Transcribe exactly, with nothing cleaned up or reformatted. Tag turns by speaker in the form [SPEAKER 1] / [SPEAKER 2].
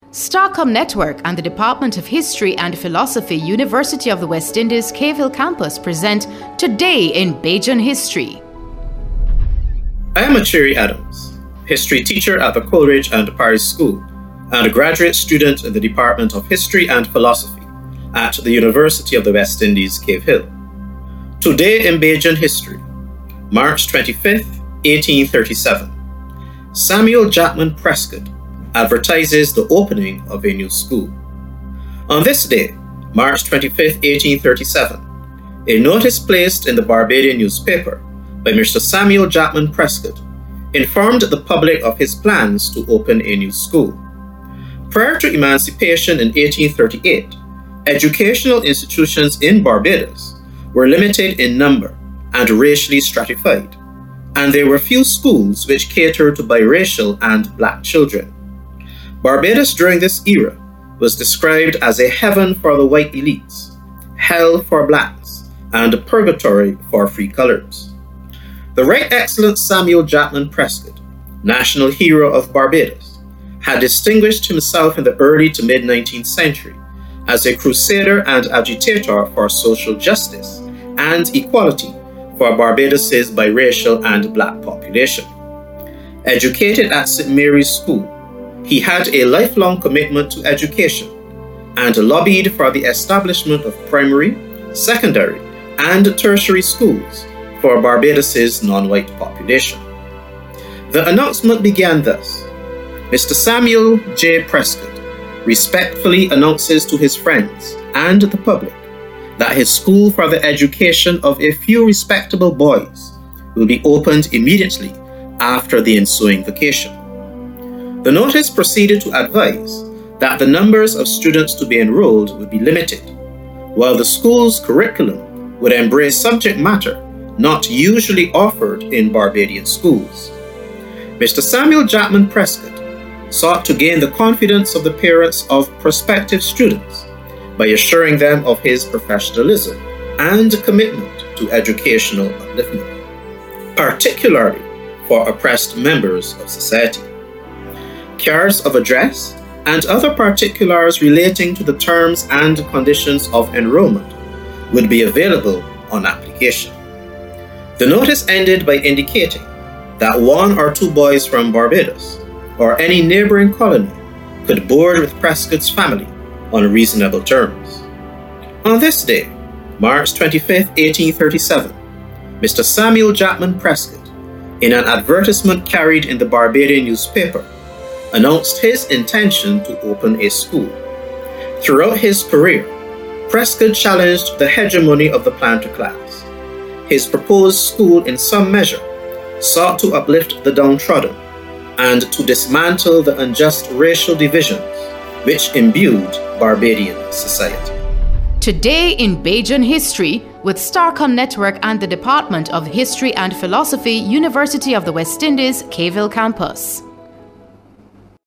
[SPEAKER 1] Starcom Network and the Department of History and Philosophy, University of the West Indies, Cave Hill Campus present Today in Bajan History.
[SPEAKER 2] I am Achiri Adams, history teacher at the Coleridge and Paris School and a graduate student in the Department of History and Philosophy at the University of the West Indies, Cave Hill. Today in Bajan History, March twenty-fifth, eighteen thirty-seven. Samuel Jackman Prescott advertises the opening of a new school. On this day, March twenty-fifth, eighteen thirty-seven, a notice placed in the Barbadian newspaper by Mister Samuel Jackman Prescott informed the public of his plans to open a new school. Prior to emancipation in eighteen thirty-eight, educational institutions in Barbados were limited in number and racially stratified, and there were few schools which catered to biracial and black children. Barbados during this era was described as a heaven for the white elites, hell for blacks, and a purgatory for free colors. The Right Excellent Samuel Jackman Prescott, national hero of Barbados, had distinguished himself in the early to mid-nineteenth century as a crusader and agitator for social justice and equality for Barbados's biracial and black population. Educated at Saint Mary's School, he had a lifelong commitment to education and lobbied for the establishment of primary, secondary, and tertiary schools for Barbados's non-white population. The announcement began thus: Mister Samuel J. Prescott respectfully announces to his friends and the public that his school for the education of a few respectable boys will be opened immediately after the ensuing vacation. The notice proceeded to advise that the numbers of students to be enrolled would be limited, while the school's curriculum would embrace subject matter not usually offered in Barbadian schools. Mister Samuel Jackman Prescott sought to gain the confidence of the parents of prospective students by assuring them of his professionalism and commitment to educational upliftment, particularly for oppressed members of society. Cards of address and other particulars relating to the terms and conditions of enrollment would be available on application. The notice ended by indicating that one or two boys from Barbados or any neighboring colony could board with Prescott's family on reasonable terms. On this day, March twenty-fifth, eighteen thirty-seven, Mister Samuel Jackman Prescott, in an advertisement carried in the Barbadian newspaper, announced his intention to open a school. Throughout his career, Prescott challenged the hegemony of the planter class. His proposed school, in some measure, sought to uplift the downtrodden and to dismantle the unjust racial divisions which imbued Barbadian society.
[SPEAKER 1] Today in Bajan History with Starcom Network and the Department of History and Philosophy, University of the West Indies, Cave Hill Campus.